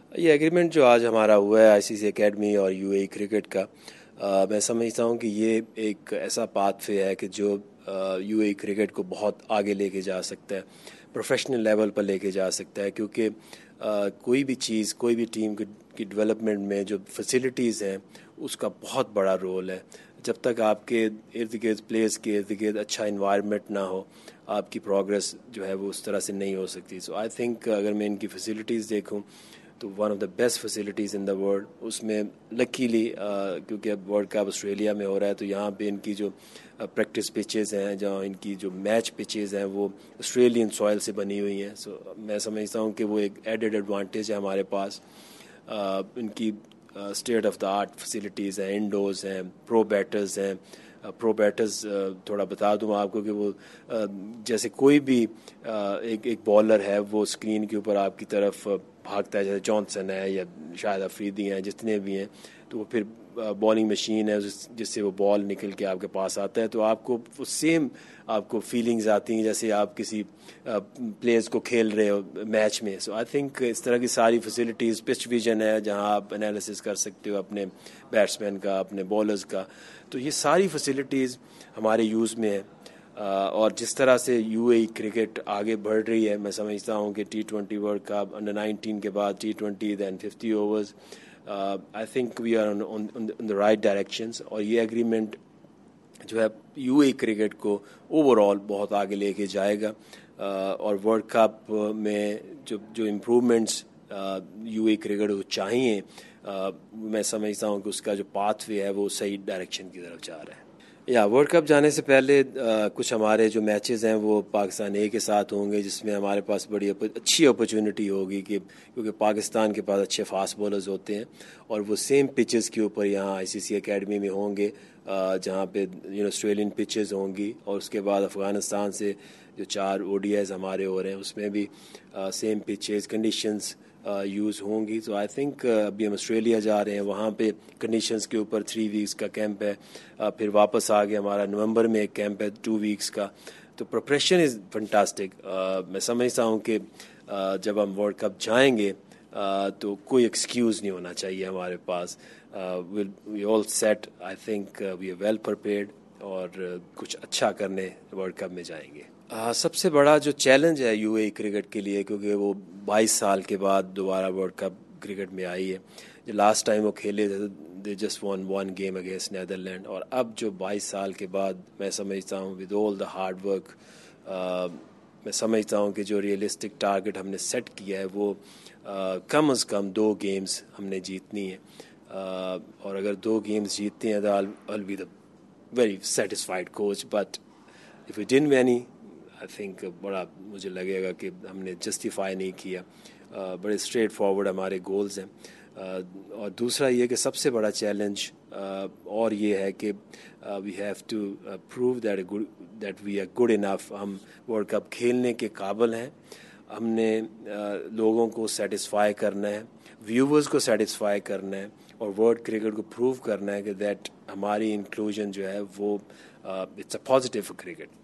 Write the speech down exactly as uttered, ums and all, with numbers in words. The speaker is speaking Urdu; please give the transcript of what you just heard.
یہ ایگریمنٹ جو آج ہمارا ہوا ہے آئی سی سی اکیڈمی اور یو اے ای کرکٹ کا، آ, میں سمجھتا ہوں کہ یہ ایک ایسا پاتھ وے ہے کہ جو یو اے ای کرکٹ کو بہت آگے لے کے جا سکتا ہے، پروفیشنل لیول پر لے کے جا سکتا ہے، کیونکہ آ, کوئی بھی چیز، کوئی بھی ٹیم کی ڈیولپمنٹ میں جو فیسلٹیز ہیں اس کا بہت بڑا رول ہے. جب تک آپ کے ارد گرد پلیئرس کے ارد گرد اچھا انوائرمنٹ نہ ہو، آپ کی پروگرس جو ہے وہ اس طرح سے نہیں ہو سکتی. سو آئی تھنک اگر میں ان کی فیسلٹیز دیکھوں تو one of the best facilities in the world. اس میں لکیلی کیونکہ اب ورلڈ کپ آسٹریلیا میں ہو رہا ہے تو یہاں پہ ان کی جو پریکٹس پچیز ہیں، جہاں ان کی جو میچ پچیز ہیں وہ آسٹریلین سوائل سے بنی ہوئی ہیں. سو میں سمجھتا ہوں کہ وہ ایک ایڈیڈ ایڈوانٹیج ہے ہمارے پاس. ان کی state of the art facilities ہیں، انڈورز ہیں، پرو بیٹرز ہیں. پرو بیٹرز تھوڑا بتا دوں آپ کو کہ وہ جیسے کوئی بھی ایک ایک بالر ہے وہ اسکرین کے اوپر آپ کی طرف بھاگتا ہے، جیسے جانسن ہے یا شاہد افریدی ہیں، جتنے بھی ہیں، تو وہ پھر بالنگ مشین ہے جس سے وہ بال نکل کے آپ کے پاس آتا ہے، تو آپ کو وہ سیم آپ کو فیلنگز آتی ہیں جیسے آپ کسی پلیئرز کو کھیل رہے ہو میچ میں. سو آئی تھنک اس طرح کی ساری فیسلٹیز، پچ ویژن ہے جہاں آپ انالیسس کر سکتے ہو اپنے بیٹسمین کا، اپنے بالرز کا، تو یہ ساری فیسلٹیز ہمارے یوز میں ہے. اور جس طرح سے یو اے ای کرکٹ آگے بڑھ رہی ہے، میں سمجھتا ہوں کہ T twenty world cup under nineteen کے بعد T twenty then fifty overs, I think we are on the right directions. اور یہ ایگریمنٹ جو ہے یو اے ای کرکٹ کو اوور آل بہت آگے لے کے جائے گا. اور ورلڈ کپ میں جو جو improvements U A E cricket کو چاہیے، میں سمجھتا ہوں کہ اس کا جو پاتھ وے ہے وہ صحیح ڈائریکشن کی طرف جا رہا ہے. یا ورلڈ کپ جانے سے پہلے کچھ ہمارے جو میچز ہیں وہ پاکستان اے کے ساتھ ہوں گے، جس میں ہمارے پاس بڑی اچھی اپرچونٹی ہوگی کہ کیونکہ پاکستان کے پاس اچھے فاسٹ بولرز ہوتے ہیں اور وہ سیم پچز کے اوپر یہاں آئی سی سی اکیڈمی میں ہوں گے، جہاں پہ یو نو آسٹریلین پچز ہوں گی. اور اس کے بعد افغانستان سے جو چار او ڈی ایز ہمارے ہو رہے ہیں اس میں بھی سیم پچز کنڈیشنز یوز ہوں گی. تو آئی تھنک ابھی ہم آسٹریلیا جا رہے ہیں، وہاں پہ کنڈیشنز کے اوپر تھری ویکس کا کیمپ ہے، پھر واپس آ گئے ہمارا نومبر میں ایک کیمپ ہے ٹو ویکس کا. تو پریپریشن از فنٹاسٹک. میں سمجھتا ہوں کہ جب ہم ورلڈ کپ جائیں گے تو کوئی ایکسکیوز نہیں ہونا چاہیے ہمارے پاس. We all set, I think we are well prepared اور کچھ اچھا کرنے ورلڈ کپ میں جائیں گے. Uh, سب سے بڑا جو چیلنج ہے یو اے ای کرکٹ کے لیے، کیونکہ وہ بائیس سال کے بعد دوبارہ ورلڈ کپ کرکٹ میں آئی ہے. جو لاسٹ ٹائم وہ کھیلے تھے they just won one game against Netherland, اور اب جو بائیس سال کے بعد میں سمجھتا ہوں with all the hard work, میں سمجھتا ہوں کہ جو ریئلسٹک ٹارگٹ ہم نے سیٹ کیا ہے وہ uh, کم از کم دو گیمز ہم نے جیتنی ہے. uh, اور اگر دو گیمز جیتتے ہیں تو I'll be the very satisfied coach, but if we didn't win any I think بڑا مجھے لگے گا کہ ہم نے جسٹیفائی نہیں کیا. بڑے اسٹریٹ فارورڈ ہمارے گولز ہیں. اور دوسرا یہ کہ سب سے بڑا چیلنج اور یہ ہے کہ we have to prove that that we are good enough. ہم ورلڈ کپ کھیلنے کے قابل ہیں. ہم نے لوگوں کو سیٹسفائی کرنا ہے، ویورز کو سیٹسفائی کرنا ہے، اور ورلڈ کرکٹ کو پروو کرنا ہے کہ دیٹ ہماری انکلوژن جو ہے وہ اٹس اے پازیٹیو کرکٹ.